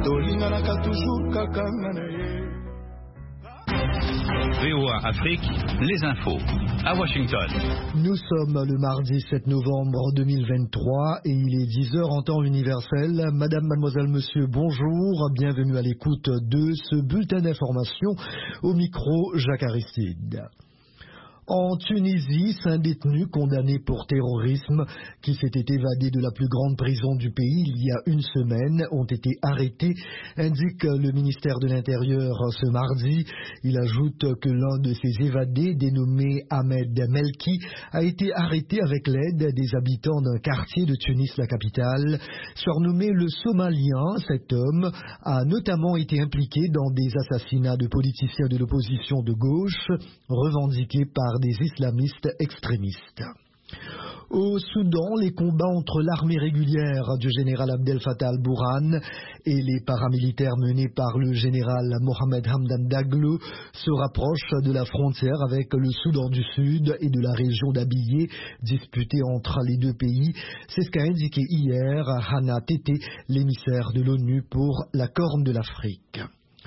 VOA Afrique, les infos, à Washington. Nous sommes le mardi 7 novembre 2023 et il est 10h en temps universel. Madame, mademoiselle, monsieur, bonjour. Bienvenue à l'écoute de ce bulletin d'information. Au micro, Jacques Aristide. En Tunisie, 5 détenus condamnés pour terrorisme qui s'étaient évadés de la plus grande prison du pays il y a une semaine ont été arrêtés, indique le ministère de l'Intérieur ce mardi. Il ajoute que l'un de ces évadés, dénommé Ahmed Melki, a été arrêté avec l'aide des habitants d'un quartier de Tunis, la capitale. Surnommé le Somalien, cet homme a notamment été impliqué dans des assassinats de politiciens de l'opposition de gauche, revendiqués par des islamistes extrémistes. Au Soudan, les combats entre l'armée régulière du général Abdel Fattah al-Burhan et les paramilitaires menés par le général Mohamed Hamdan Daglo se rapprochent de la frontière avec le Soudan du Sud et de la région d'Abyei, disputée entre les deux pays. C'est ce qu'a indiqué hier Hana Tete, l'émissaire de l'ONU pour la Corne de l'Afrique.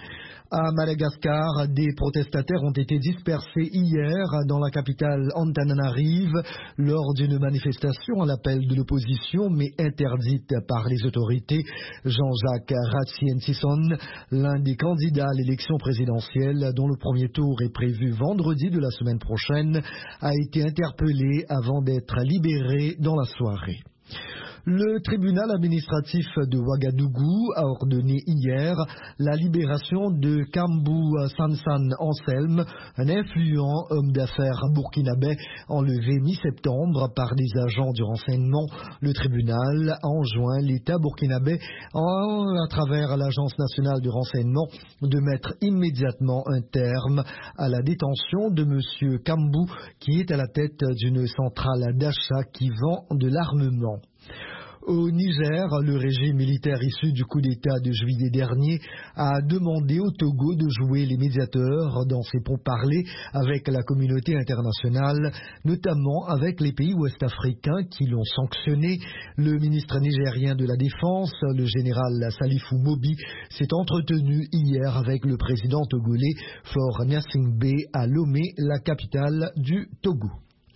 À Madagascar, des protestataires ont été dispersés hier dans la capitale Antananarive lors d'une manifestation à l'appel de l'opposition mais interdite par les autorités. Jean-Jacques Ratziensison, l'un des candidats à l'élection présidentielle dont le premier tour est prévu vendredi de la semaine prochaine, a été interpellé avant d'être libéré dans la soirée. Le tribunal administratif de Ouagadougou a ordonné hier la libération de Kambou Sansan Anselme, un influent homme d'affaires burkinabé enlevé mi-septembre par des agents du renseignement. Le tribunal a enjoint l'État burkinabé, à travers l'Agence nationale du renseignement, de mettre immédiatement un terme à la détention de M. Kambou, qui est à la tête d'une centrale d'achat qui vend de l'armement. Au Niger, le régime militaire issu du coup d'État de juillet dernier a demandé au Togo de jouer les médiateurs dans ses pourparlers avec la communauté internationale, notamment avec les pays ouest-africains qui l'ont sanctionné. Le ministre nigérien de la Défense, le général Salifou Mobi, s'est entretenu hier avec le président togolais Faure Gnassingbé à Lomé, la capitale du Togo.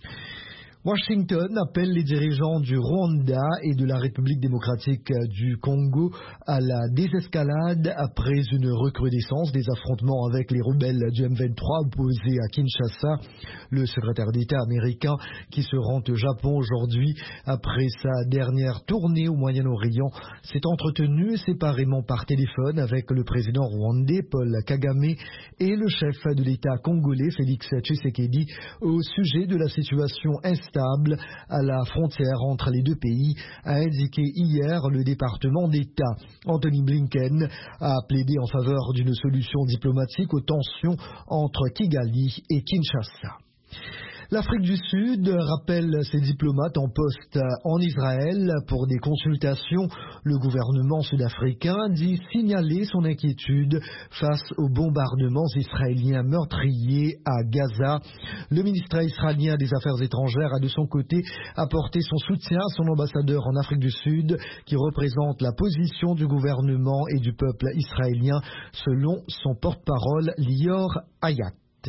Washington appelle les dirigeants du Rwanda et de la République démocratique du Congo à la désescalade après une recrudescence des affrontements avec les rebelles du M23 opposés à Kinshasa. Le secrétaire d'État américain qui se rend au Japon aujourd'hui après sa dernière tournée au Moyen-Orient s'est entretenu séparément par téléphone avec le président rwandais Paul Kagame et le chef de l'État congolais Félix Tshisekedi au sujet de la situation instable à la frontière entre les deux pays, a indiqué hier le département d'État. Anthony Blinken a plaidé en faveur d'une solution diplomatique aux tensions entre Kigali et Kinshasa. L'Afrique du Sud rappelle ses diplomates en poste en Israël pour des consultations. Le gouvernement sud-africain dit signaler son inquiétude face aux bombardements israéliens meurtriers à Gaza. Le ministère israélien des Affaires étrangères a de son côté apporté son soutien à son ambassadeur en Afrique du Sud qui représente la position du gouvernement et du peuple israélien selon son porte-parole Lior Hayat.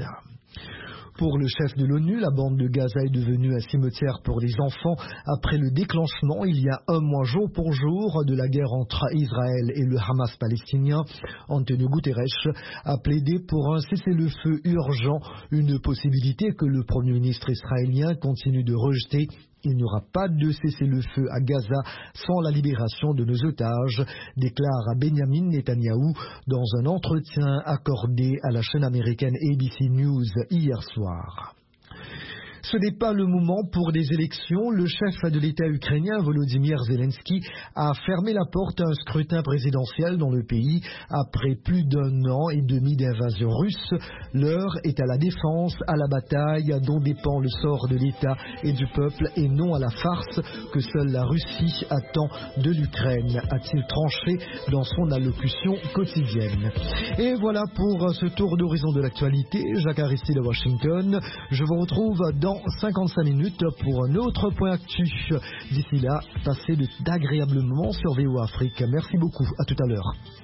Pour le chef de l'ONU, la bande de Gaza est devenue un cimetière pour les enfants après le déclenchement, il y a un mois jour pour jour, de la guerre entre Israël et le Hamas palestinien. Antonio Guterres a plaidé pour un cessez-le-feu urgent, une possibilité que le Premier ministre israélien continue de rejeter. Il n'y aura pas de cessez-le-feu à Gaza sans la libération de nos otages, déclare Benjamin Netanyahou dans un entretien accordé à la chaîne américaine ABC News hier soir. Ce n'est pas le moment pour des élections. Le chef de l'État ukrainien, Volodymyr Zelensky, a fermé la porte à un scrutin présidentiel dans le pays après plus d'un an et demi d'invasion russe. L'heure est à la défense, à la bataille dont dépend le sort de l'État et du peuple et non à la farce que seule la Russie attend de l'Ukraine, a-t-il tranché dans son allocution quotidienne. Et voilà pour ce tour d'horizon de l'actualité. Jacques Aristide de Washington. Je vous retrouve dans 55 minutes pour un autre point actu. D'ici là, passez d'agréables moments sur VOA Afrique. Merci beaucoup. À tout à l'heure.